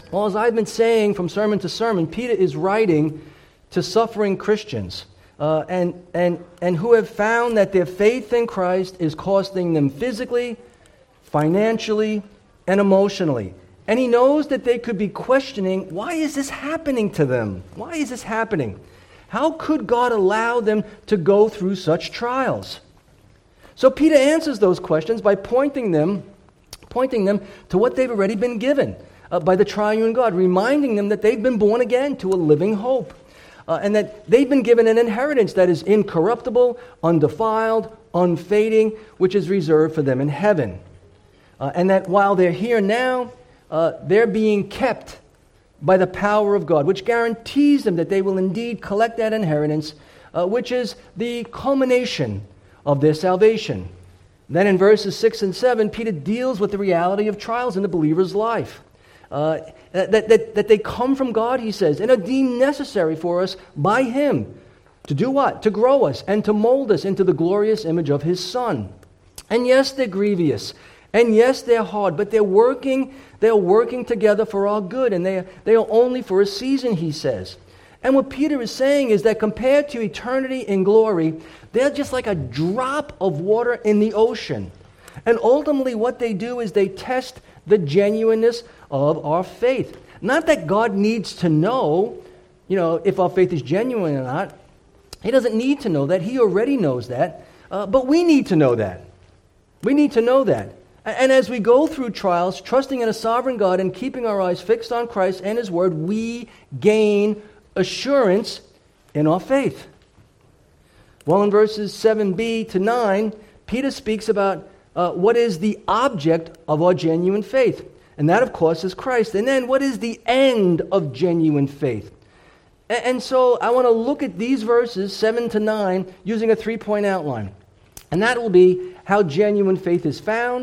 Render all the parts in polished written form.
Well, as I've been saying from sermon to sermon, Peter is writing to suffering Christians and who have found that their faith in Christ is costing them physically, financially, and emotionally. And he knows that they could be questioning, why is this happening to them? Why is this happening? How could God allow them to go through such trials? So Peter answers those questions by pointing them to what they've already been given by the triune God, reminding them that they've been born again to a living hope, and that they've been given an inheritance that is incorruptible, undefiled, unfading, which is reserved for them in heaven. And that while they're here now, they're being kept by the power of God, which guarantees them that they will indeed collect that inheritance, which is the culmination of their salvation. Then in verses 6 and 7, Peter deals with the reality of trials in the believer's life. That they come from God, he says, and are deemed necessary for us by Him. To do what? To grow us and to mold us into the glorious image of His Son. And yes, they're grievous. And yes, they're hard, but they're working together for our good, and they are only for a season, he says. And what Peter is saying is that compared to eternity in glory, they're just like a drop of water in the ocean. And ultimately what they do is they test the genuineness of our faith. Not that God needs to know, if our faith is genuine or not. He doesn't need to know that. He already knows that. But we need to know that. We need to know that. And as we go through trials, trusting in a sovereign God and keeping our eyes fixed on Christ and His Word, we gain assurance in our faith. Well, in verses 7b to 9, Peter speaks about what is the object of our genuine faith. And that, of course, is Christ. And then what is the end of genuine faith? And so I want to look at these verses, 7 to 9, using a 3-point outline. And that will be how genuine faith is found,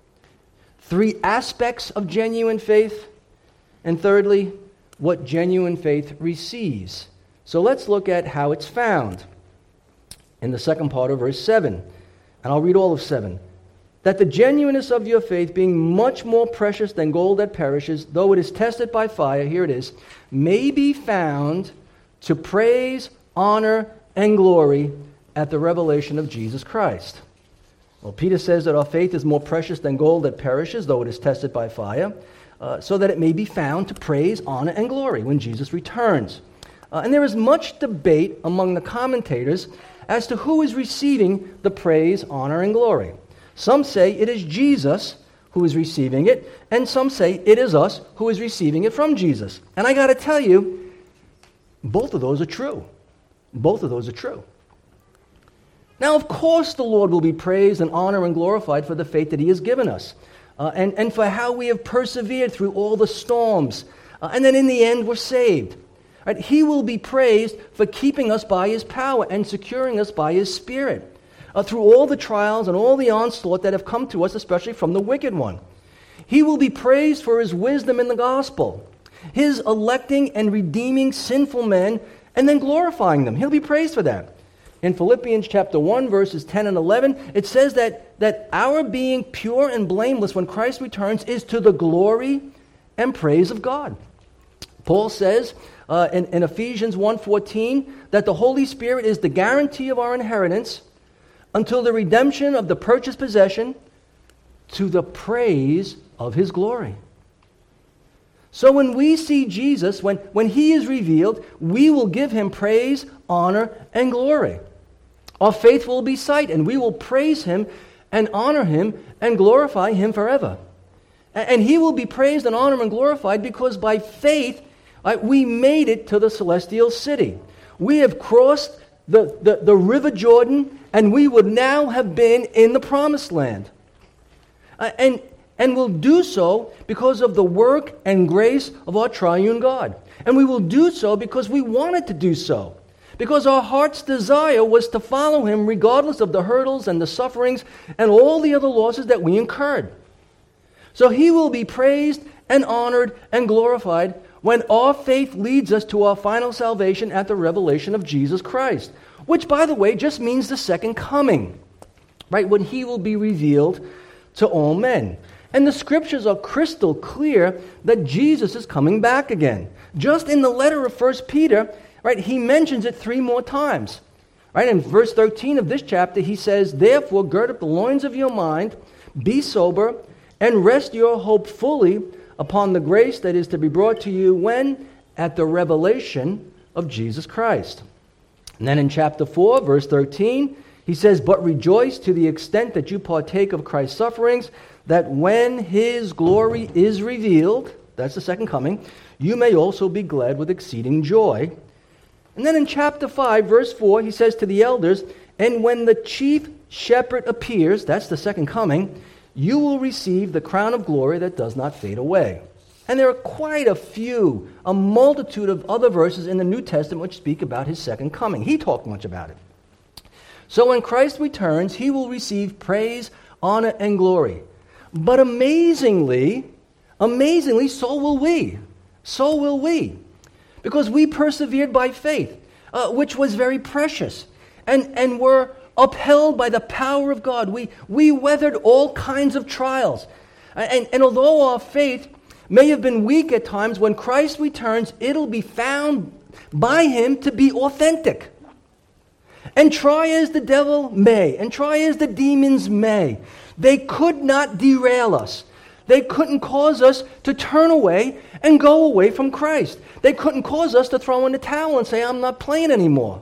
3 aspects of genuine faith, and thirdly, what genuine faith receives. So let's look at how it's found in the second part of verse 7. And I'll read all of 7. That the genuineness of your faith, being much more precious than gold that perishes, though it is tested by fire, here it is, may be found to praise, honor, and glory at the revelation of Jesus Christ. Well, Peter says that our faith is more precious than gold that perishes, though it is tested by fire, so that it may be found to praise, honor, and glory when Jesus returns. And there is much debate among the commentators as to who is receiving the praise, honor, and glory. Some say it is Jesus who is receiving it, and some say it is us who is receiving it from Jesus. And I got to tell you, both of those are true. Both of those are true. Now, of course, the Lord will be praised and honored and glorified for the faith that He has given us, and for how we have persevered through all the storms, and then in the end we're saved. Right? He will be praised for keeping us by His power and securing us by His Spirit through all the trials and all the onslaught that have come to us, especially from the wicked one. He will be praised for His wisdom in the gospel, His electing and redeeming sinful men, and then glorifying them. He'll be praised for that. In Philippians chapter 1, verses 10 and 11, it says that our being pure and blameless when Christ returns is to the glory and praise of God. Paul says in Ephesians 1:14 that the Holy Spirit is the guarantee of our inheritance until the redemption of the purchased possession to the praise of His glory. So when we see Jesus, when He is revealed, we will give Him praise, honor, and glory. Our faith will be sight, and we will praise Him and honor Him and glorify Him forever. And He will be praised and honored and glorified because by faith we made it to the celestial city. We have crossed the river Jordan, and we would now have been in the promised land. And we'll do so because of the work and grace of our triune God. And we will do so because we wanted to do so. Because our heart's desire was to follow Him regardless of the hurdles and the sufferings and all the other losses that we incurred. So He will be praised and honored and glorified when our faith leads us to our final salvation at the revelation of Jesus Christ. Which, by the way, just means the second coming. Right? When He will be revealed to all men. And the scriptures are crystal clear that Jesus is coming back again. Just in the letter of 1 Peter, right, he mentions it 3 more times. Right, in verse 13 of this chapter, he says, "Therefore, gird up the loins of your mind, be sober, and rest your hope fully upon the grace that is to be brought to you when? At the revelation of Jesus Christ." And then in chapter 4, verse 13, he says, "But rejoice to the extent that you partake of Christ's sufferings, that when his glory is revealed," that's the second coming, "you may also be glad with exceeding joy." And then in chapter 5, verse 4, he says to the elders, "And when the chief shepherd appears," that's the second coming, "you will receive the crown of glory that does not fade away." And there are quite a multitude of other verses in the New Testament which speak about his second coming. He talked much about it. So when Christ returns, he will receive praise, honor, and glory. But amazingly, so will we. So will we. Because we persevered by faith, which was very precious, and were upheld by the power of God. We weathered all kinds of trials. And although our faith may have been weak at times, when Christ returns, it'll be found by him to be authentic. And try as the devil may, and try as the demons may, they could not derail us. They couldn't cause us to turn away and go away from Christ. They couldn't cause us to throw in the towel and say, "I'm not playing anymore."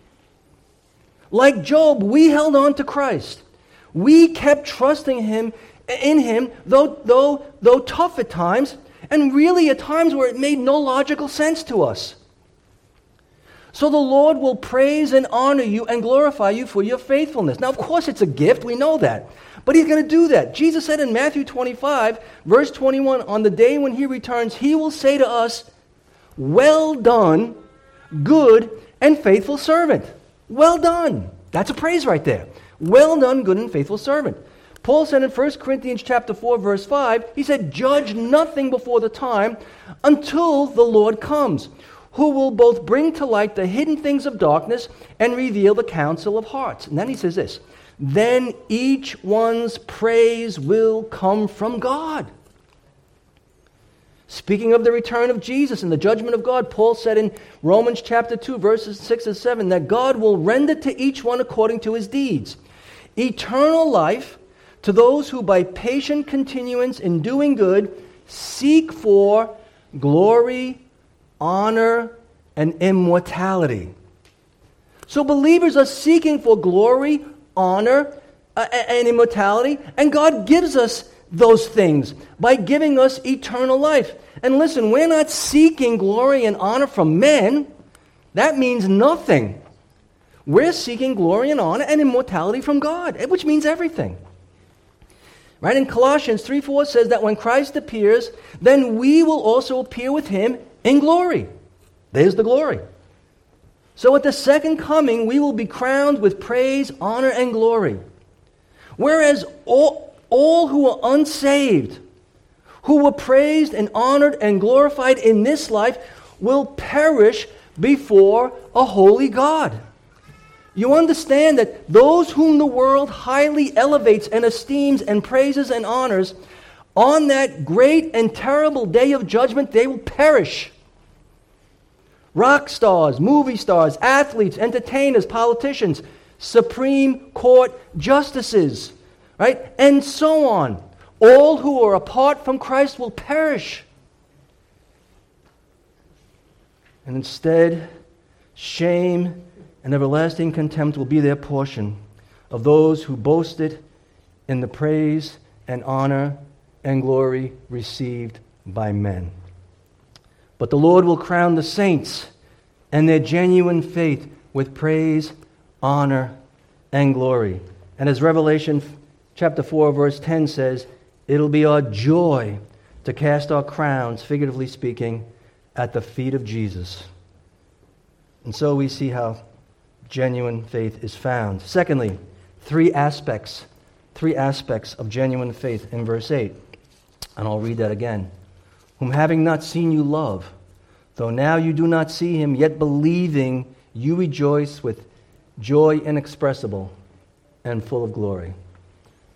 Like Job, we held on to Christ. We kept trusting in him, though tough at times, and really at times where it made no logical sense to us. So the Lord will praise and honor you and glorify you for your faithfulness. Now, of course, it's a gift. We know that. But he's going to do that. Jesus said in Matthew 25, verse 21, "On the day when he returns, he will say to us, 'Well done, good and faithful servant.'" Well done. That's a praise right there. Well done, good and faithful servant. Paul said in 1 Corinthians chapter 4, verse 5, he said, "Judge nothing before the time until the Lord comes, who will both bring to light the hidden things of darkness and reveal the counsel of hearts." And then he says this, "Then each one's praise will come from God." Speaking of the return of Jesus and the judgment of God, Paul said in Romans chapter 2, verses 6 and 7, that God will render to each one according to his deeds. Eternal life to those who by patient continuance in doing good seek for glory, honor, and immortality. So believers are seeking for glory, honor, and immortality, and God gives us those things by giving us eternal life. And listen, we're not seeking glory and honor from men. That means nothing. We're seeking glory and honor and immortality from God, which means everything. Right? In Colossians 3:4 says that when Christ appears, then we will also appear with him in glory. There's the glory. So at the second coming, we will be crowned with praise, honor, and glory. Whereas all who are unsaved, who were praised and honored and glorified in this life, will perish before a holy God. You understand that those whom the world highly elevates and esteems and praises and honors, on that great and terrible day of judgment, they will perish. Rock stars, movie stars, athletes, entertainers, politicians, Supreme Court justices, right? And so on. All who are apart from Christ will perish. And instead, shame and everlasting contempt will be their portion of those who boasted in the praise and honor and glory received by men. But the Lord will crown the saints and their genuine faith with praise, honor, and glory. And as Revelation chapter 4, verse 10 says, it'll be our joy to cast our crowns, figuratively speaking, at the feet of Jesus. And so we see how genuine faith is found. Secondly, three aspects of genuine faith in verse 8. And I'll read that again. Whom having not seen you love, though now you do not see him, yet believing you rejoice with joy inexpressible and full of glory.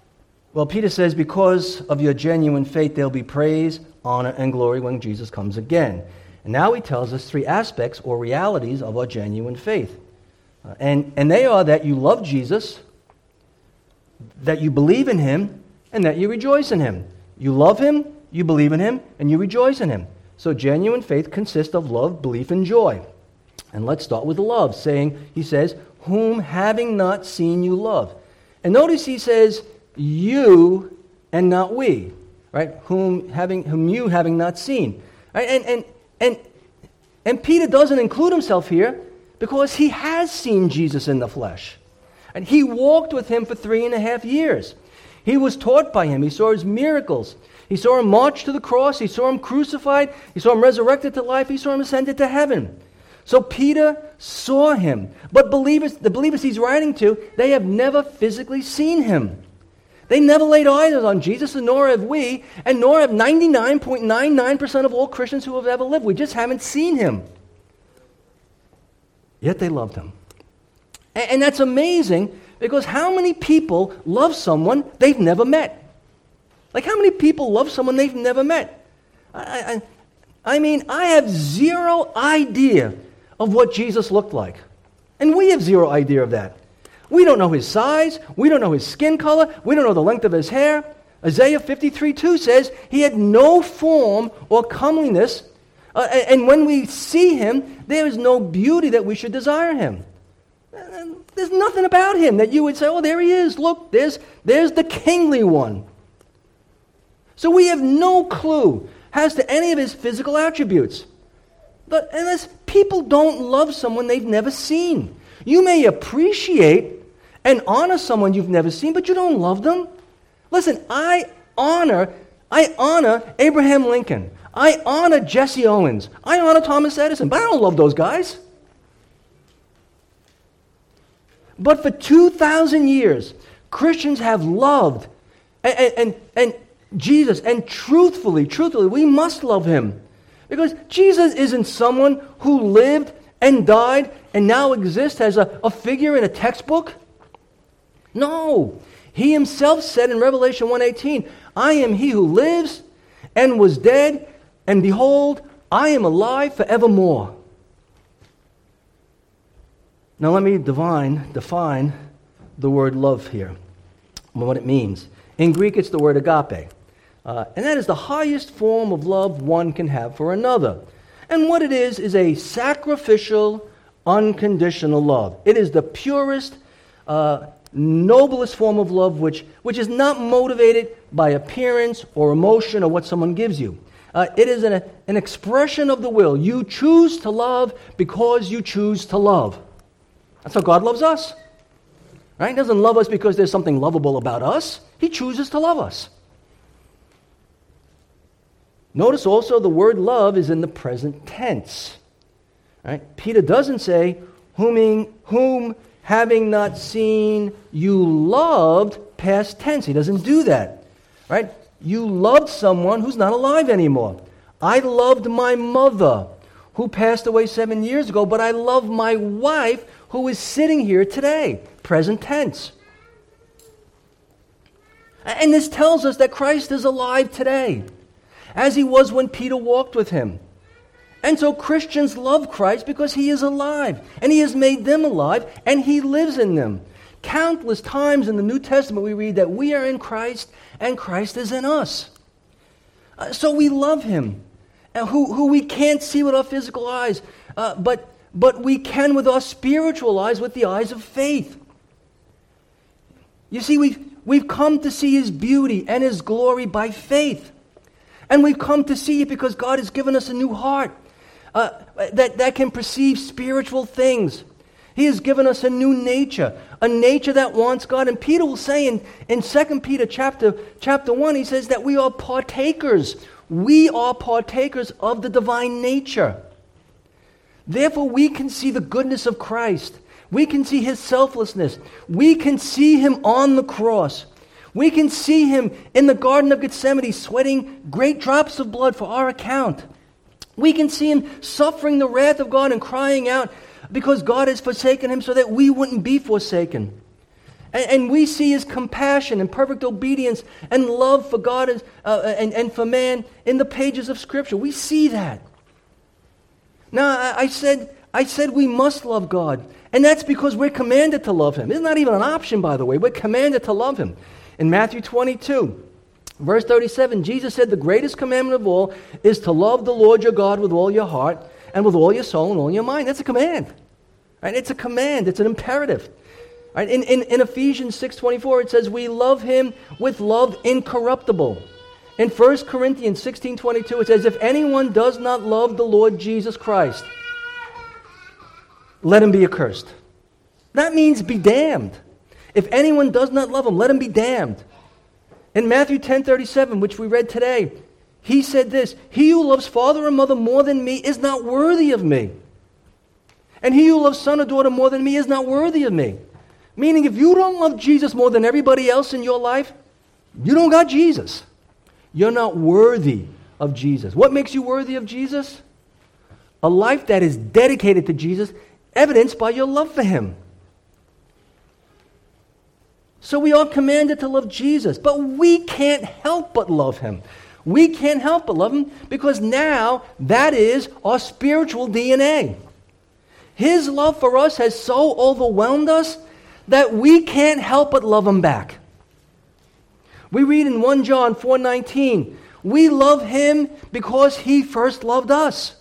Well, Peter says, because of your genuine faith, there'll be praise, honor, and glory when Jesus comes again. And now he tells us three aspects or realities of our genuine faith. And they are that you love Jesus, that you believe in him, and that you rejoice in him. You love him, you believe in him, and you rejoice in him. So genuine faith consists of love, belief, and joy. And let's start with love, he says, whom having not seen you love. And notice he says, you and not we, right? Whom you having not seen. Right? And Peter doesn't include himself here because he has seen Jesus in the flesh. And he walked with him for 3.5 years. He was taught by him. He saw his miracles. He saw him march to the cross. He saw him crucified. He saw him resurrected to life. He saw him ascended to heaven. So Peter saw him. But the believers he's writing to, they have never physically seen him. They never laid eyes on Jesus, and nor have we, and nor have 99.99% of all Christians who have ever lived. We just haven't seen him. Yet they loved him. And that's amazing, because how many people love someone they've never met? Like, how many people love someone they've never met? I mean, I have zero idea of what Jesus looked like. And we have zero idea of that. We don't know his size. We don't know his skin color. We don't know the length of his hair. Isaiah 53:2 says he had no form or comeliness. And when we see him, there is no beauty that we should desire him. There's nothing about him that you would say, oh, there he is. Look, there's the kingly one. So we have no clue as to any of his physical attributes. But unless people don't love someone they've never seen. You may appreciate and honor someone you've never seen, but you don't love them. Listen, I honor Abraham Lincoln. I honor Jesse Owens. I honor Thomas Edison, but I don't love those guys. But for 2,000 years, Christians have loved and Jesus, and truthfully, we must love him. Because Jesus isn't someone who lived and died and now exists as a figure in a textbook. No. He himself said in Revelation 1:18, I am he who lives and was dead, and behold, I am alive forevermore. Now let me define the word love here, what it means. In Greek, it's the word agape. And that is the highest form of love one can have for another. And what it is a sacrificial, unconditional love. It is the purest, noblest form of love which is not motivated by appearance or emotion or what someone gives you. It is an expression of the will. You choose to love because you choose to love. That's how God loves us. Right? He doesn't love us because there's something lovable about us. He chooses to love us. Notice also the word love is in the present tense. Right? Peter doesn't say, whom having not seen you loved, past tense. He doesn't do that. Right? You loved someone who's not alive anymore. I loved my mother who passed away 7 years ago, but I love my wife who is sitting here today. Present tense. And this tells us that Christ is alive today, as he was when Peter walked with him. And so Christians love Christ because he is alive, and he has made them alive, and he lives in them. Countless times in the New Testament we read that we are in Christ, and Christ is in us. So we love him, who we can't see with our physical eyes, but we can with our spiritual eyes, with the eyes of faith. You see, we've come to see his beauty and his glory by faith. And we've come to see it because God has given us a new heart that can perceive spiritual things. He has given us a new nature, a nature that wants God. And Peter will say in 2 Peter chapter 1, he says that we are partakers. We are partakers of the divine nature. Therefore, we can see the goodness of Christ. We can see his selflessness. We can see him on the cross. We can see him in the Garden of Gethsemane sweating great drops of blood for our account. We can see him suffering the wrath of God and crying out because God has forsaken him so that we wouldn't be forsaken. And we see his compassion and perfect obedience and love for God and for man in the pages of Scripture. We see that. Now, I said we must love God. And that's because we're commanded to love him. It's not even an option, by the way. We're commanded to love him. In Matthew 22, verse 37, Jesus said, the greatest commandment of all is to love the Lord your God with all your heart and with all your soul and all your mind. That's a command. Right? It's a command. It's an imperative. Right? In Ephesians 6:24, it says, we love him with love incorruptible. In 1 Corinthians 16:22, it says, if anyone does not love the Lord Jesus Christ, let him be accursed. That means be damned. If anyone does not love him, let him be damned. In Matthew 10:37, which we read today, he said this, he who loves father or mother more than me is not worthy of me. And he who loves son or daughter more than me is not worthy of me. Meaning, if you don't love Jesus more than everybody else in your life, you don't got Jesus. You're not worthy of Jesus. What makes you worthy of Jesus? A life that is dedicated to Jesus, evidenced by your love for him. So we are commanded to love Jesus, but we can't help but love him. We can't help but love him because now that is our spiritual DNA. His love for us has so overwhelmed us that we can't help but love him back. We read in 1 John 4:19, we love him because he first loved us.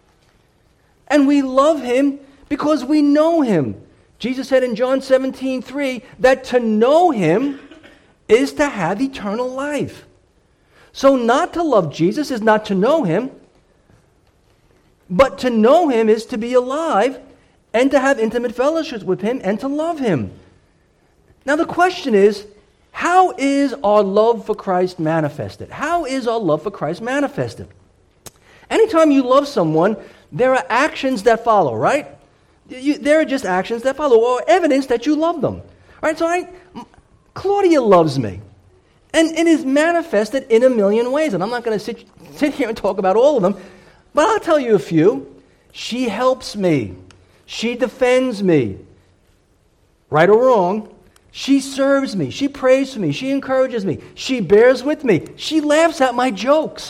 And we love him because we know him. Jesus said in John 17:3 that to know him is to have eternal life. So not to love Jesus is not to know him, but to know him is to be alive and to have intimate fellowship with him and to love him. Now the question is, how is our love for Christ manifested? How is our love for Christ manifested? Anytime you love someone, there are actions that follow, right? There are just actions that follow, or evidence that you love them. Right? So Claudia loves me. And it is manifested in a million ways. And I'm not going to sit here and talk about all of them, but I'll tell you a few. She helps me. She defends me. Right or wrong, she serves me. She prays for me. She encourages me. She bears with me. She laughs at my jokes.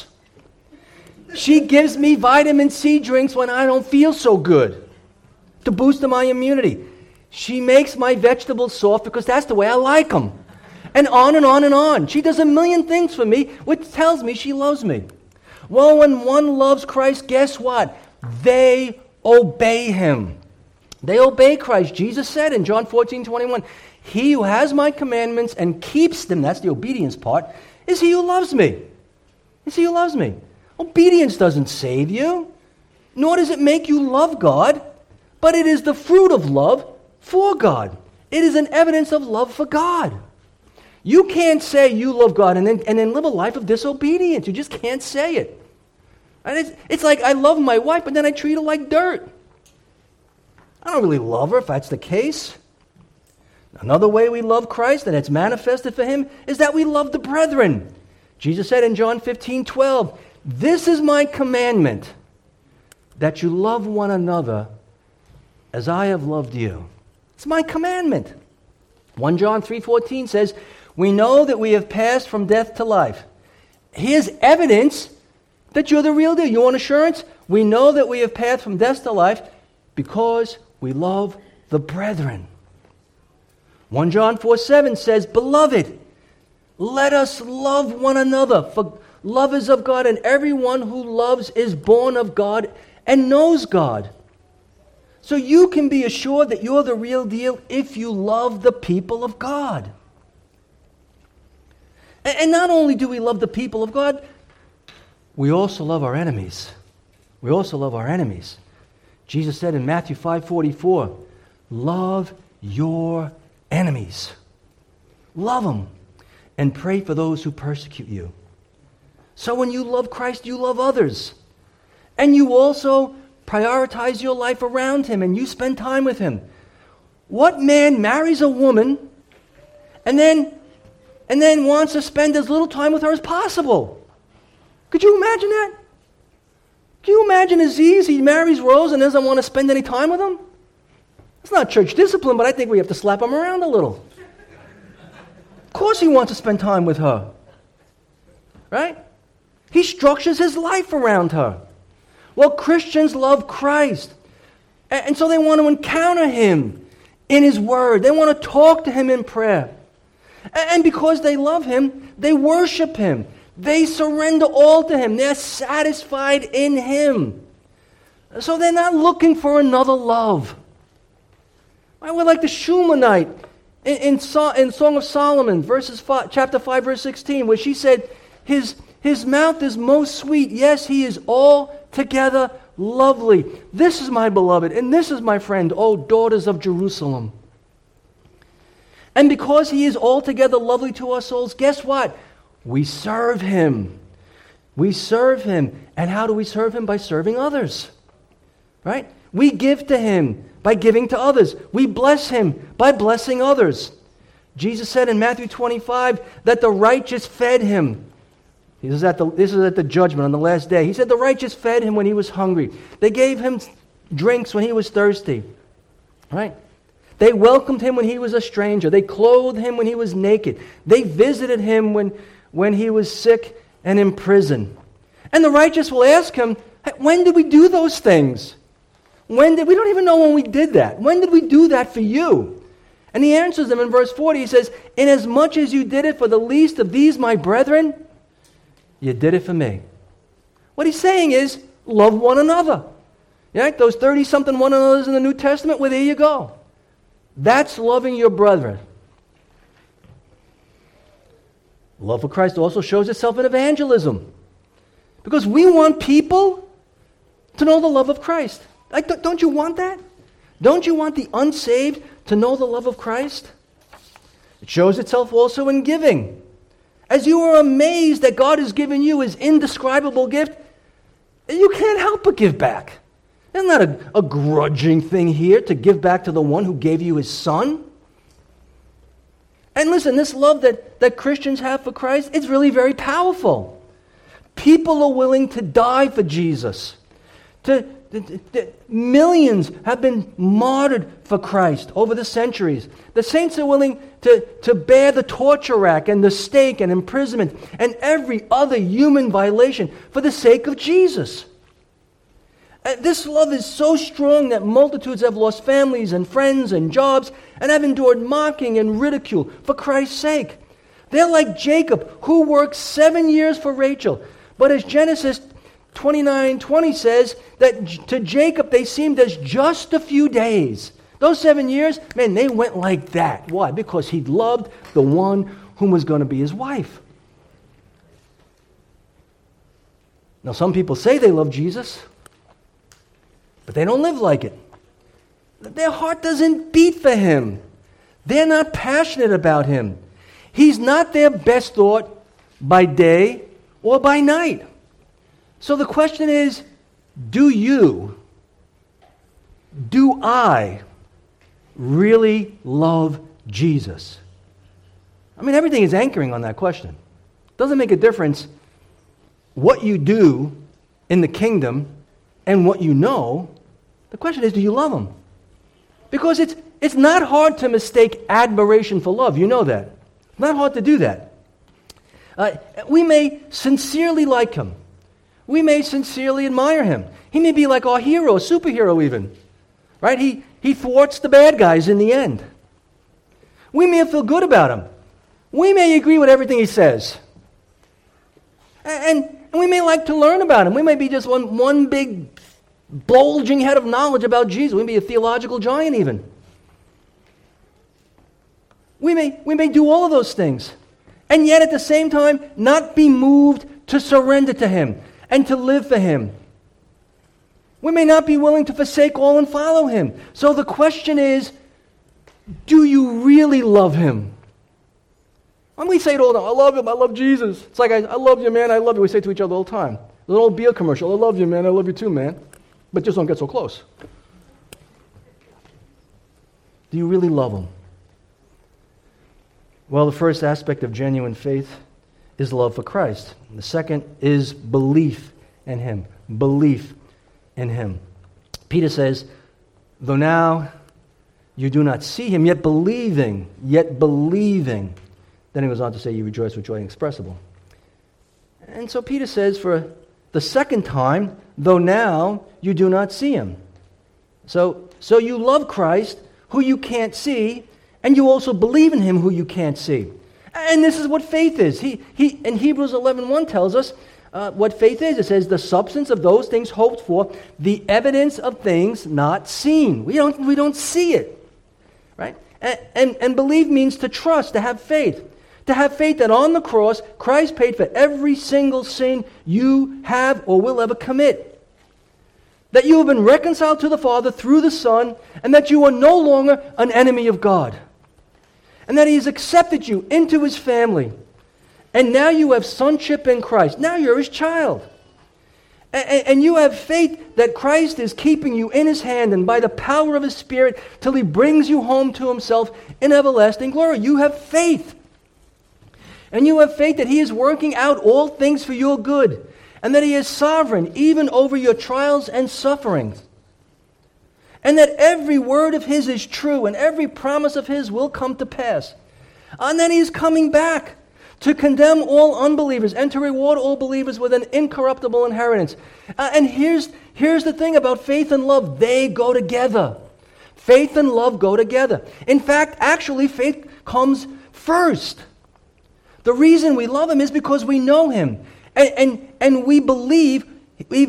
She gives me vitamin C drinks when I don't feel so good to boost my immunity. She makes my vegetables soft because that's the way I like them. And on and on and on. She does a million things for me, which tells me she loves me. Well, when one loves Christ, guess what? They obey him. They obey Christ. Jesus said in John 14:21, he who has my commandments and keeps them, that's the obedience part, is he who loves me. Is he who loves me. Obedience doesn't save you, nor does it make you love God, but it is the fruit of love for God. It is an evidence of love for God. You can't say you love God and then live a life of disobedience. You just can't say it. And it's like I love my wife, but then I treat her like dirt. I don't really love her if that's the case. Another way we love Christ, and it's manifested for him, is that we love the brethren. Jesus said in John 15:12, this is my commandment, that you love one another as I have loved you. It's my commandment. 1 John 3:14 says, we know that we have passed from death to life. Here's evidence that you're the real deal. You want assurance? We know that we have passed from death to life because we love the brethren. 1 John 4:7 says, beloved, let us love one another, for love is of God, and everyone who loves is born of God and knows God. So you can be assured that you're the real deal if you love the people of God. And not only do we love the people of God, we also love our enemies. We also love our enemies. Jesus said in Matthew 5:44, love your enemies. Love them and pray for those who persecute you. So when you love Christ, you love others. And you also prioritize your life around him and you spend time with him. What man marries a woman and then wants to spend as little time with her as possible? Could you imagine that? Can you imagine Aziz? He marries Rose and doesn't want to spend any time with him? It's not church discipline, but I think we have to slap him around a little. course he wants to spend time with her. Right? He structures his life around her. Well, Christians love Christ. And so they want to encounter him in his word. They want to talk to him in prayer. And because they love him, they worship him. They surrender all to him. They're satisfied in him. So they're not looking for another love. We're like the Shulamite in Song of Solomon, chapter 5, verse 16, where she said, His mouth is most sweet. Yes, he is altogether lovely. This is my beloved, and this is my friend, O daughters of Jerusalem. And because he is altogether lovely to our souls, guess what? We serve him. We serve him. And how do we serve him? By serving others. Right? We give to him by giving to others. We bless him by blessing others. Jesus said in Matthew 25 that the righteous fed him. This is at the judgment on the last day. He said the righteous fed him when he was hungry. They gave him drinks when he was thirsty. Right? They welcomed him when he was a stranger. They clothed him when he was naked. They visited him when he was sick and in prison. And the righteous will ask him, when did we do those things? We don't even know when we did that. When did we do that for you? And he answers them in verse 40. He says, inasmuch as you did it for the least of these my brethren, you did it for me. What he's saying is, love one another. Yeah, those 30-something one another's in the New Testament, well, there you go. That's loving your brethren. Love for Christ also shows itself in evangelism. Because we want people to know the love of Christ. Don't you want that? Don't you want the unsaved to know the love of Christ? It shows itself also in giving. As you are amazed that God has given you his indescribable gift, you can't help but give back. It's not a grudging thing here to give back to the one who gave you his son. And listen, this love that Christians have for Christ, it's really very powerful. People are willing to die for Jesus. Millions have been martyred for Christ over the centuries. The saints are willing to bear the torture rack and the stake and imprisonment and every other human violation for the sake of Jesus. And this love is so strong that multitudes have lost families and friends and jobs and have endured mocking and ridicule for Christ's sake. They're like Jacob, who worked 7 years for Rachel. But as Genesis 29:20 says, that to Jacob they seemed as just a few days. Those 7 years, man, they went like that. Why? Because he loved the one whom was going to be his wife. Now, some people say they love Jesus, but they don't live like it. Their heart doesn't beat for him. They're not passionate about him. He's not their best thought by day or by night. So the question is, do I really love Jesus? I mean, everything is anchoring on that question. It doesn't make a difference what you do in the kingdom and what you know. The question is, do you love him? Because it's not hard to mistake admiration for love. You know that. It's not hard to do that. We may sincerely like him. We may sincerely admire him. He may be like our hero, a superhero even. Right? He thwarts the bad guys in the end. We may feel good about him. We may agree with everything he says. And we may like to learn about him. We may be just one big bulging head of knowledge about Jesus. We may be a theological giant even. We may do all of those things. And yet at the same time, not be moved to surrender to him and to live for him. We may not be willing to forsake all and follow him. So the question is, do you really love him? When we say it all the time, I love him, I love Jesus. It's like, I love you, man, I love you. We say it to each other all the time. There's an old beer commercial, I love you, man, I love you too, man. But just don't get so close. Do you really love him? Well, the first aspect of genuine faith is love for Christ. The second is belief in him. Belief in him. Peter says, though now you do not see him, yet believing Then he goes on to say, you rejoice with joy inexpressible. And so Peter says, for the second time, though now you do not see him. So you love Christ, who you can't see, and you also believe in him who you can't see. And this is what faith is. He in Hebrews 11:1 tells us what faith is. It says, the substance of those things hoped for, the evidence of things not seen. We don't see it, right? And believe means to trust, to have faith. To have faith that on the cross, Christ paid for every single sin you have or will ever commit. That you have been reconciled to the Father through the Son, and that you are no longer an enemy of God. And that he has accepted you into his family. And now you have sonship in Christ. Now you're his child. And you have faith that Christ is keeping you in his hand and by the power of his Spirit till he brings you home to himself in everlasting glory. You have faith. And you have faith that he is working out all things for your good, and that he is sovereign even over your trials and sufferings. And that every word of his is true, and every promise of his will come to pass. And that he is coming back to condemn all unbelievers and to reward all believers with an incorruptible inheritance. And here's the thing about faith and love. They go together. Faith and love go together. In fact, actually, faith comes first. The reason we love him is because we know him. And we believe he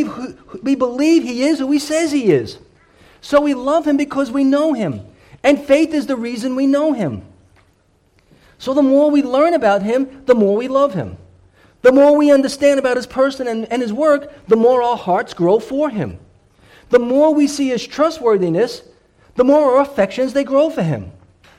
is who he says he is. So we love him because we know him. And faith is the reason we know him. So the more we learn about him, the more we love him. The more we understand about his person and his work, the more our hearts grow for him. The more we see his trustworthiness, the more our affections they grow for him.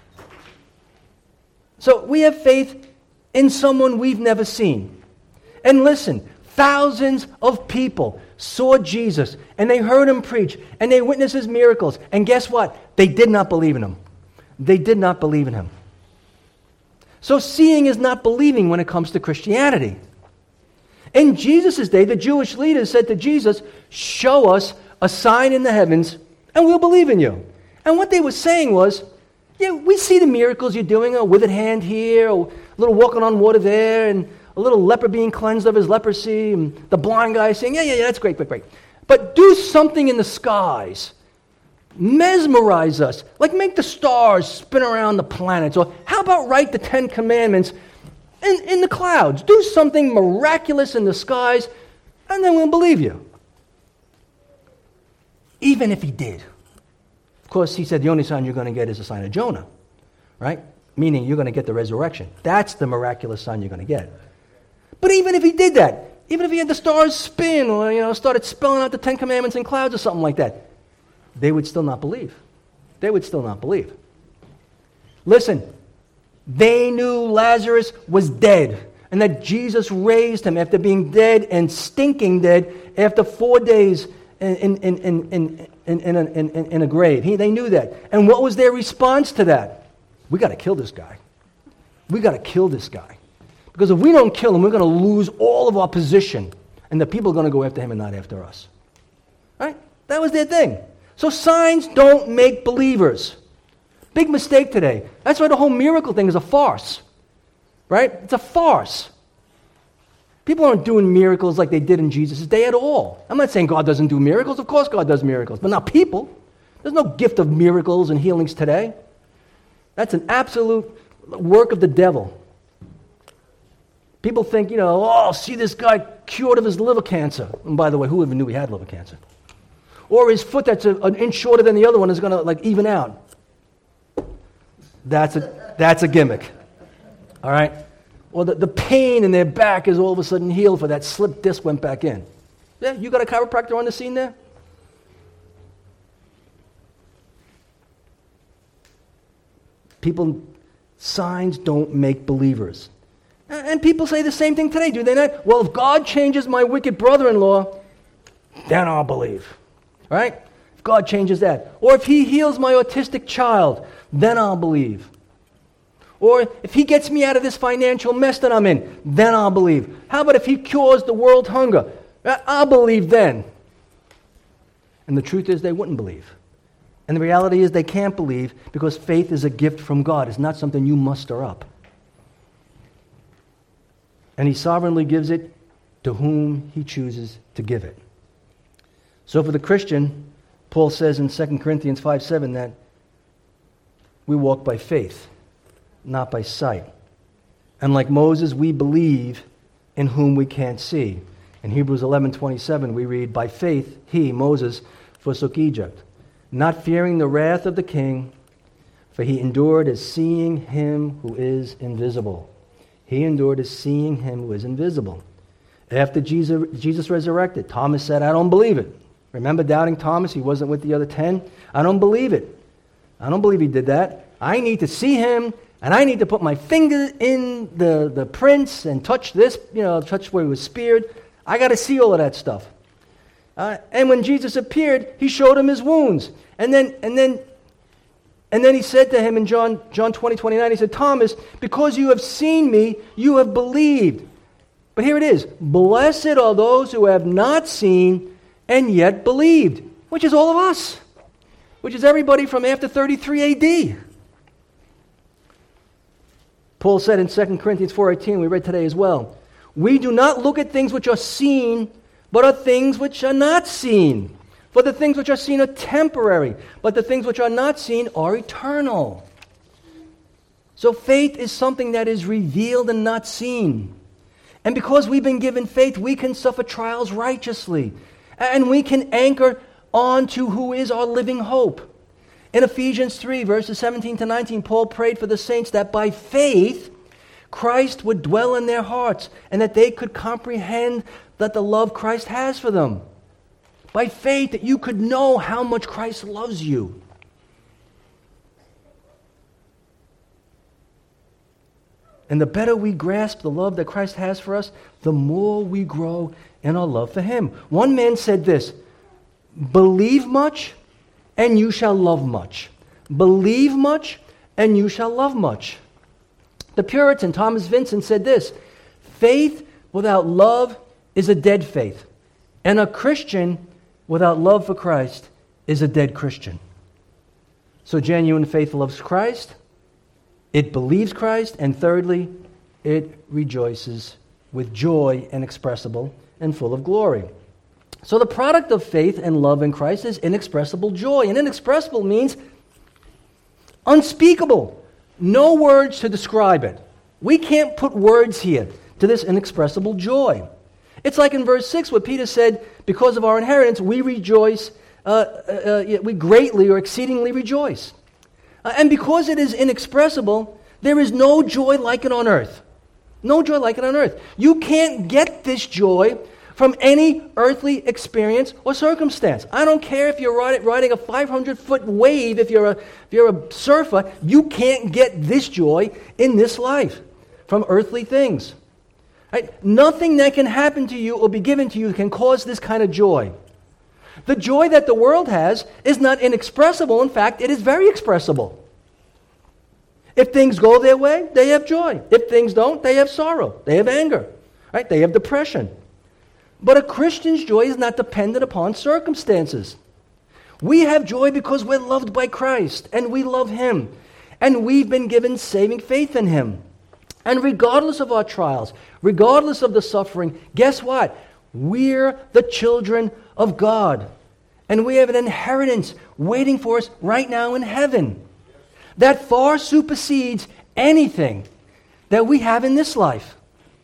So we have faith in someone we've never seen. And listen, thousands of people saw Jesus, and they heard him preach, and they witnessed his miracles. And guess what? They did not believe in him. They did not believe in him. So seeing is not believing when it comes to Christianity. In Jesus' day, the Jewish leaders said to Jesus, show us a sign in the heavens, and we'll believe in you. And what they were saying was, yeah, we see the miracles you're doing, a withered hand here, a little walking on water there, and a little leper being cleansed of his leprosy, and the blind guy saying, yeah, that's great. But do something in the skies. Mesmerize us. Like make the stars spin around the planets. Or how about write the 10 Commandments in the clouds? Do something miraculous in the skies, and then we'll believe you. Even if he did. Of course, he said the only sign you're going to get is the sign of Jonah. Right? Meaning you're going to get the resurrection. That's the miraculous sign you're going to get. But even if he did that, even if he had the stars spin or started spelling out the 10 Commandments in clouds or something like that, they would still not believe. They would still not believe. Listen, they knew Lazarus was dead and that Jesus raised him after being dead and stinking dead after 4 days in a grave. They knew that. And what was their response to that? We got to kill this guy. We got to kill this guy. Because if we don't kill him, we're going to lose all of our position. And the people are going to go after him and not after us. Right? That was their thing. So signs don't make believers. Big mistake today. That's why the whole miracle thing is a farce. Right? It's a farce. People aren't doing miracles like they did in Jesus' day at all. I'm not saying God doesn't do miracles. Of course God does miracles. But not people. There's no gift of miracles and healings today. That's an absolute work of the devil. People think, see this guy cured of his liver cancer. And by the way, who even knew he had liver cancer? Or his foot that's an inch shorter than the other one is going to even out. That's a gimmick. All right? Or the pain in their back is all of a sudden healed for that slip disc went back in. Yeah, you got a chiropractor on the scene there? Signs don't make believers. And people say the same thing today, do they not? Well, if God changes my wicked brother-in-law, then I'll believe. Right? If God changes that. Or if he heals my autistic child, then I'll believe. Or if he gets me out of this financial mess that I'm in, then I'll believe. How about if he cures the world hunger? I'll believe then. And the truth is they wouldn't believe. And the reality is they can't believe because faith is a gift from God. It's not something you muster up. and he sovereignly gives it to whom he chooses to give it. So for the Christian, Paul says in 2 Corinthians 5:7 that we walk by faith, not by sight. And like Moses, we believe in whom we can't see. In Hebrews 11:27, we read, by faith he, Moses, forsook Egypt, not fearing the wrath of the king, for he endured as seeing him who is invisible. He endured as seeing him who is invisible. After Jesus resurrected, Thomas said, I don't believe it. Remember doubting Thomas? He wasn't with the other 10. I don't believe it. I don't believe he did that. I need to see him, and I need to put my finger in the prints and touch this, touch where he was speared. I got to see all of that stuff. And when Jesus appeared, he showed him his wounds. And then he said to him in John 20:29, he said, Thomas, because you have seen me, you have believed. But here it is. Blessed are those who have not seen and yet believed, which is all of us, which is everybody from after 33 A.D. Paul said in 2 Corinthians 4:18, we read today as well, we do not look at things which are seen, but are things which are not seen. For the things which are seen are temporary, but the things which are not seen are eternal. So faith is something that is revealed and not seen. And because we've been given faith, we can suffer trials righteously. And we can anchor on to who is our living hope. In Ephesians 3, verses 17 to 19, Paul prayed for the saints that by faith, Christ would dwell in their hearts and that they could comprehend that the love Christ has for them. By faith, that you could know how much Christ loves you. And the better we grasp the love that Christ has for us, the more we grow in our love for Him. One man said this, believe much and you shall love much. Believe much and you shall love much. The Puritan Thomas Vincent said this, faith without love is a dead faith, and a Christian without love for Christ is a dead Christian. So genuine faith loves Christ, it believes Christ, and thirdly, it rejoices with joy inexpressible and full of glory. So the product of faith and love in Christ is inexpressible joy. And inexpressible means unspeakable. No words to describe it. We can't put words here to this inexpressible joy. It's like in verse 6 where Peter said, because of our inheritance, we rejoice, we greatly or exceedingly rejoice. And because it is inexpressible, there is no joy like it on earth. No joy like it on earth. You can't get this joy from any earthly experience or circumstance. I don't care if you're riding a 500-foot wave, if you're a surfer, you can't get this joy in this life from earthly things. Right? Nothing that can happen to you or be given to you can cause this kind of joy. The joy that the world has is not inexpressible. In fact, it is very expressible. If things go their way, they have joy. If things don't, they have sorrow. They have anger. Right? They have depression. But a Christian's joy is not dependent upon circumstances. We have joy because we're loved by Christ, and we love Him, and we've been given saving faith in Him. And regardless of our trials, regardless of the suffering, guess what? We're the children of God, and we have an inheritance waiting for us right now in heaven that far supersedes anything that we have in this life.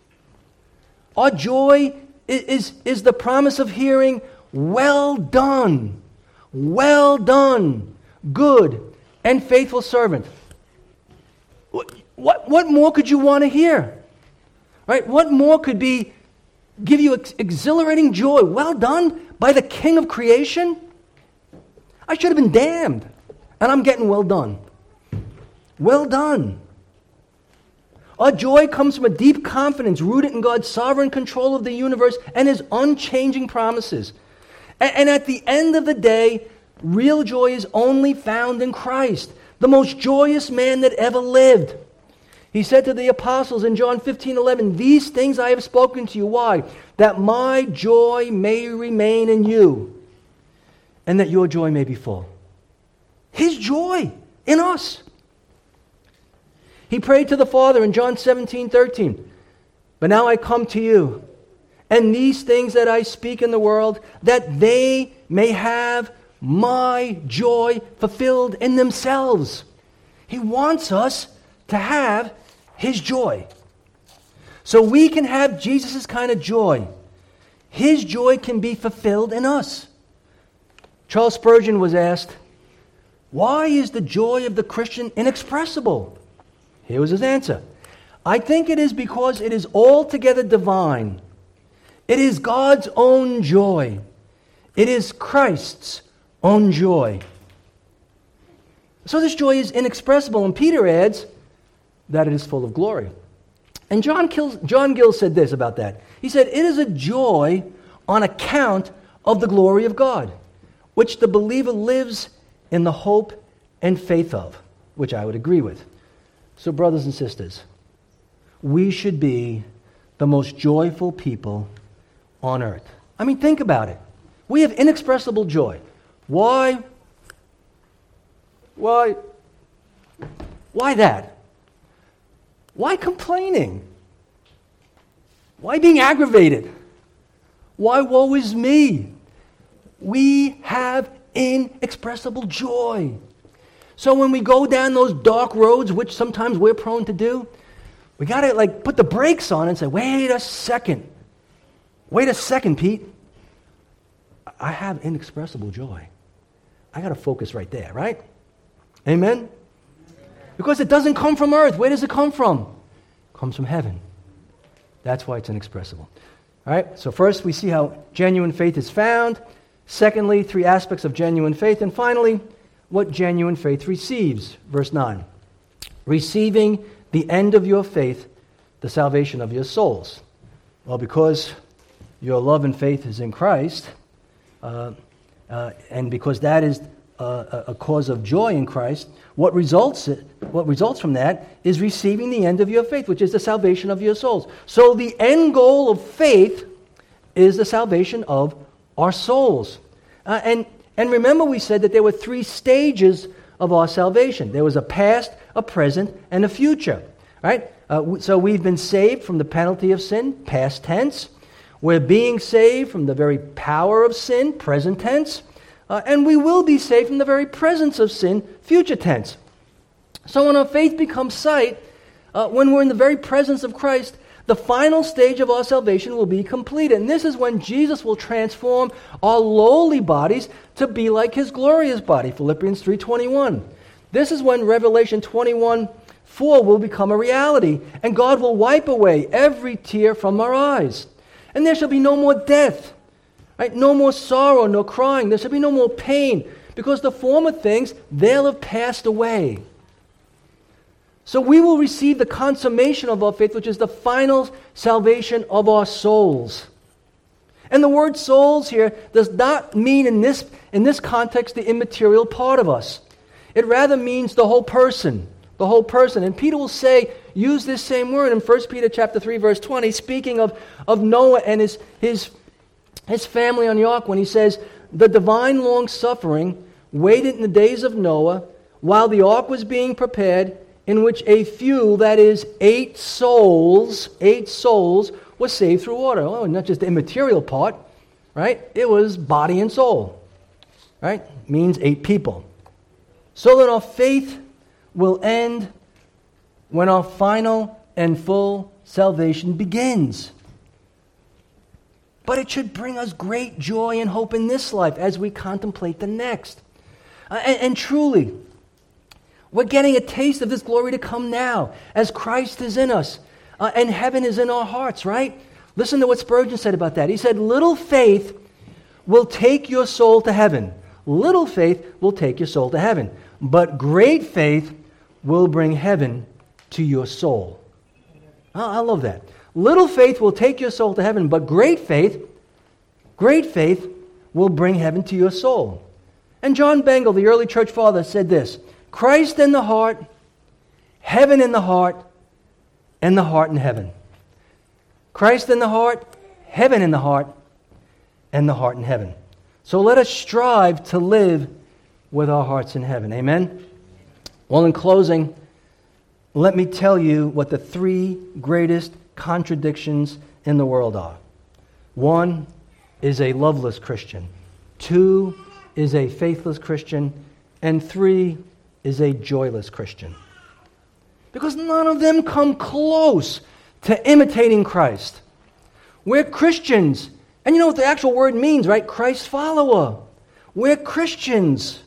Our joy is the promise of hearing, well done, good and faithful servant. What more could you want to hear? Right? What more could give you exhilarating joy? Well done by the King of creation? I should have been damned, and I'm getting well done. Well done. Our joy comes from a deep confidence rooted in God's sovereign control of the universe and His unchanging promises. And at the end of the day, real joy is only found in Christ, the most joyous man that ever lived. He said to the apostles in John 15:11, these things I have spoken to you. Why? That my joy may remain in you, and that your joy may be full. His joy in us. He prayed to the Father in John 17:13. But now I come to you, and these things that I speak in the world, that they may have my joy fulfilled in themselves. He wants us to have His joy. So we can have Jesus' kind of joy. His joy can be fulfilled in us. Charles Spurgeon was asked, why is the joy of the Christian inexpressible? Here was his answer. I think it is because it is altogether divine. It is God's own joy. It is Christ's own joy. So this joy is inexpressible, and Peter adds that it is full of glory. And John Gill said this about that. He said, it is a joy on account of the glory of God, which the believer lives in the hope and faith of, which I would agree with. So brothers and sisters, we should be the most joyful people on earth. I mean, think about it. We have inexpressible joy. Why? Why that? Why complaining? Why being aggravated? Why woe is me? We have inexpressible joy. So when we go down those dark roads, which sometimes we're prone to do, we got to put the brakes on and say, wait a second, Pete. I have inexpressible joy. I got to focus right there, right? Amen? Because it doesn't come from earth. Where does it come from? It comes from heaven. That's why it's inexpressible. All right, so first we see how genuine faith is found. Secondly, 3 aspects of genuine faith. And finally, what genuine faith receives. Verse 9. Receiving the end of your faith, the salvation of your souls. Well, because your love and faith is in Christ, and because that is a cause of joy in Christ, what results from that is receiving the end of your faith, which is the salvation of your souls. So the end goal of faith is the salvation of our souls. And remember we said that there were 3 stages of our salvation. There was a past, a present, and a future. Right? So we've been saved from the penalty of sin, past tense. We're being saved from the very power of sin, present tense. And we will be saved from the very presence of sin, future tense. So when our faith becomes sight, when we're in the very presence of Christ, the final stage of our salvation will be completed. And this is when Jesus will transform our lowly bodies to be like His glorious body, Philippians 3:21. This is when Revelation 21:4 will become a reality, and God will wipe away every tear from our eyes. And there shall be no more death, right? No more sorrow, no crying. There shall be no more pain, because the former things, they'll have passed away. So we will receive the consummation of our faith, which is the final salvation of our souls. And the word souls here does not mean in this context the immaterial part of us. It rather means the whole person. The whole person. And Peter will use this same word in 1 Peter chapter 3, verse 20, speaking of Noah and his family on the ark, when he says, the divine long-suffering waited in the days of Noah while the ark was being prepared, in which a few, that is, 8 souls were saved through water. Oh, not just the immaterial part, right? It was body and soul, right? Means 8 people. So that our faith will end when our final and full salvation begins. But it should bring us great joy and hope in this life as we contemplate the next. And truly, we're getting a taste of this glory to come now as Christ is in us and heaven is in our hearts, right? Listen to what Spurgeon said about that. He said, little faith will take your soul to heaven. Little faith will take your soul to heaven. But great faith will bring heaven to your soul. I love that. Little faith will take your soul to heaven, but great faith will bring heaven to your soul. And John Bengal, the early church father, said this: Christ in the heart, heaven in the heart, and the heart in heaven. Christ in the heart, heaven in the heart, and the heart in heaven. So let us strive to live with our hearts in heaven. Amen? Well, in closing, let me tell you what the 3 greatest contradictions in the world are. 1 is a loveless Christian. 2 is a faithless Christian. And 3 is a joyless Christian. Because none of them come close to imitating Christ. We're Christians. And you know what the actual word means, right? Christ follower. We're Christians.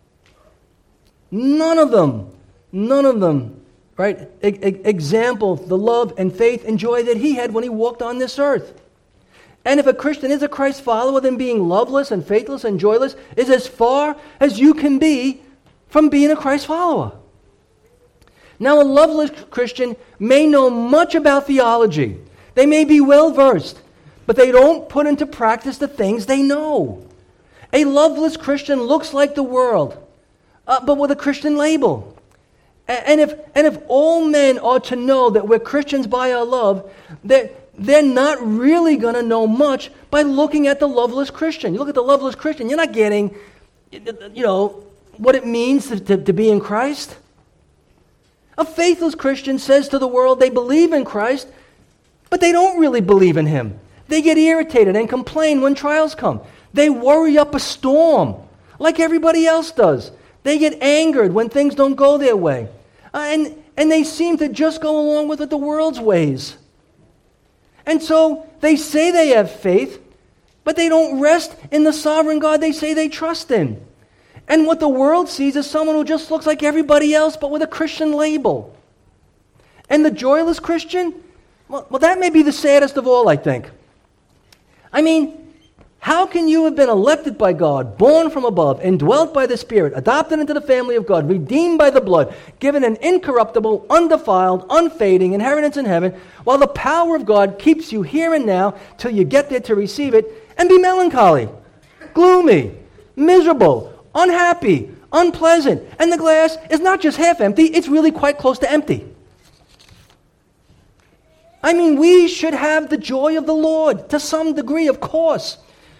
None of them, right? Example the love and faith and joy that he had when he walked on this earth. And if a Christian is a Christ follower, then being loveless and faithless and joyless is as far as you can be from being a Christ follower. Now, a loveless Christian may know much about theology. They may be well versed, but they don't put into practice the things they know. A loveless Christian looks like the world, but with a Christian label. And if all men are to know that we're Christians by our love, they're not really going to know much by looking at the loveless Christian. You look at the loveless Christian, you're not getting, what it means to be in Christ. A faithless Christian says to the world they believe in Christ, but they don't really believe in Him. They get irritated and complain when trials come. They worry up a storm like everybody else does. They get angered when things don't go their way. And they seem to just go along with the world's ways. And so they say they have faith, but they don't rest in the sovereign God they say they trust in. And what the world sees is someone who just looks like everybody else, but with a Christian label. And the joyless Christian, well, that may be the saddest of all, I think. I mean, how can you have been elected by God, born from above, indwelt by the Spirit, adopted into the family of God, redeemed by the blood, given an incorruptible, undefiled, unfading inheritance in heaven, while the power of God keeps you here and now till you get there to receive it, and be melancholy, gloomy, miserable, unhappy, unpleasant, and the glass is not just half empty, it's really quite close to empty. I mean, we should have the joy of the Lord to some degree, of course.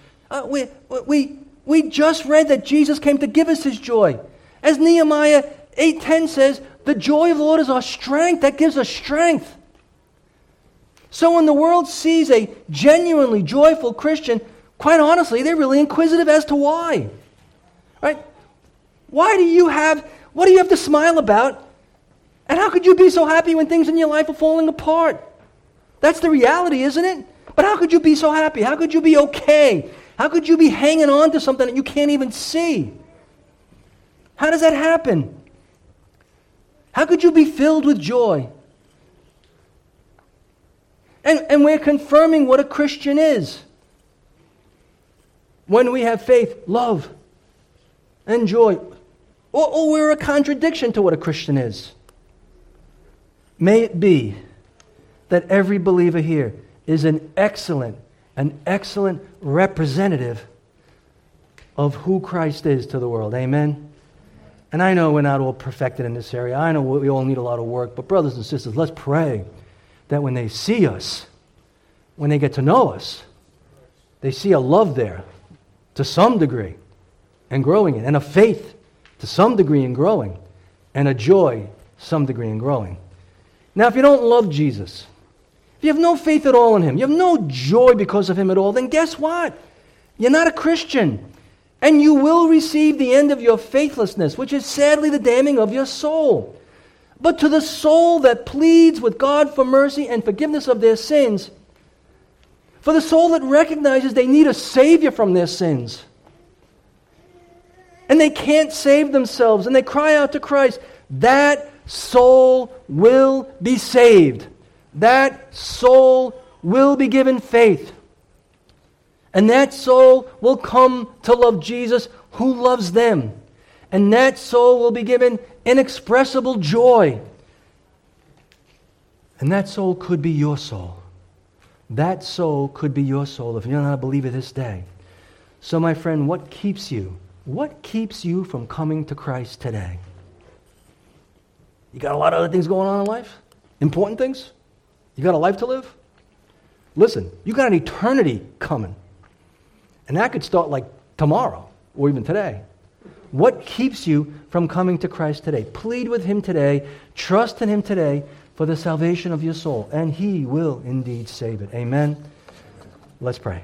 We just read that Jesus came to give us His joy. As Nehemiah 8:10 says, the joy of the Lord is our strength. That gives us strength. So when the world sees a genuinely joyful Christian, quite honestly, they're really inquisitive as to why. Right? What do you have to smile about? And how could you be so happy when things in your life are falling apart? That's the reality, isn't it? But how could you be so happy? How could you be okay? How could you be hanging on to something that you can't even see? How does that happen? How could you be filled with joy? And we're confirming what a Christian is. When we have faith, love, and joy. Or we're a contradiction to what a Christian is. May it be that every believer here is an excellent representative of who Christ is to the world. Amen? And I know we're not all perfected in this area. I know we all need a lot of work. But brothers and sisters, let's pray that when they see us, when they get to know us, they see a love there to some degree and growing it, and a faith to some degree and growing, and a joy to some degree and growing. Now, if you don't love Jesus, if you have no faith at all in Him, you have no joy because of Him at all, then guess what? You're not a Christian. And you will receive the end of your faithlessness, which is sadly the damning of your soul. But to the soul that pleads with God for mercy and forgiveness of their sins, for the soul that recognizes they need a Savior from their sins, and they can't save themselves, and they cry out to Christ, that soul will be saved. That soul will be given faith. And that soul will come to love Jesus who loves them. And that soul will be given inexpressible joy. And that soul could be your soul. That soul could be your soul if you're not a believer this day. So my friend, what keeps you? What keeps you from coming to Christ today? You got a lot of other things going on in life? Important things? You got a life to live? Listen, you got an eternity coming. And that could start like tomorrow or even today. What keeps you from coming to Christ today? Plead with Him today. Trust in Him today. for the salvation of your soul, and He will indeed save it. Amen. Let's pray.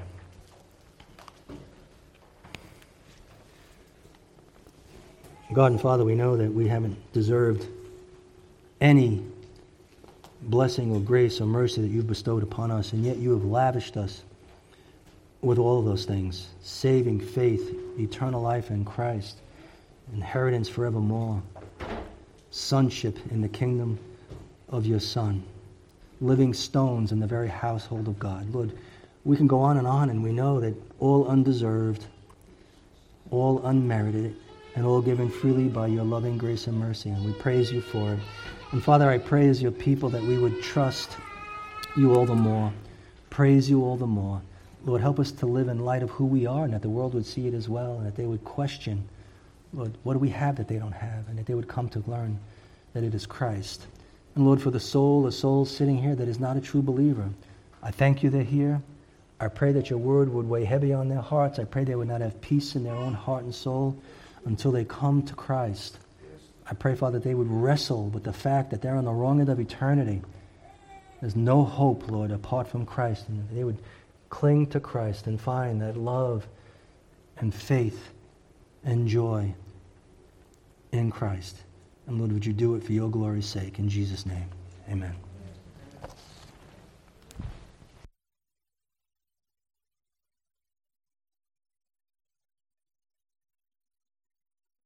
God and Father, we know that we haven't deserved any blessing or grace or mercy that you've bestowed upon us, and yet you have lavished us with all of those things: saving faith, eternal life in Christ, inheritance forevermore, sonship in the kingdom of your Son, living stones in the very household of God. Lord, we can go on, and we know that all undeserved, all unmerited, and all given freely by your loving grace and mercy, and we praise you for it. And Father, I pray as your people that we would trust you all the more, praise you all the more. Lord, help us to live in light of who we are, and that the world would see it as well, and that they would question, Lord, what do we have that they don't have, and that they would come to learn that it is Christ. And Lord, for the soul sitting here that is not a true believer, I thank you they're here. I pray that your word would weigh heavy on their hearts. I pray they would not have peace in their own heart and soul until they come to Christ. I pray, Father, that they would wrestle with the fact that they're on the wrong end of eternity. There's no hope, Lord, apart from Christ. And they would cling to Christ and find that love and faith and joy in Christ. And Lord, would you do it for your glory's sake? In Jesus' name, amen.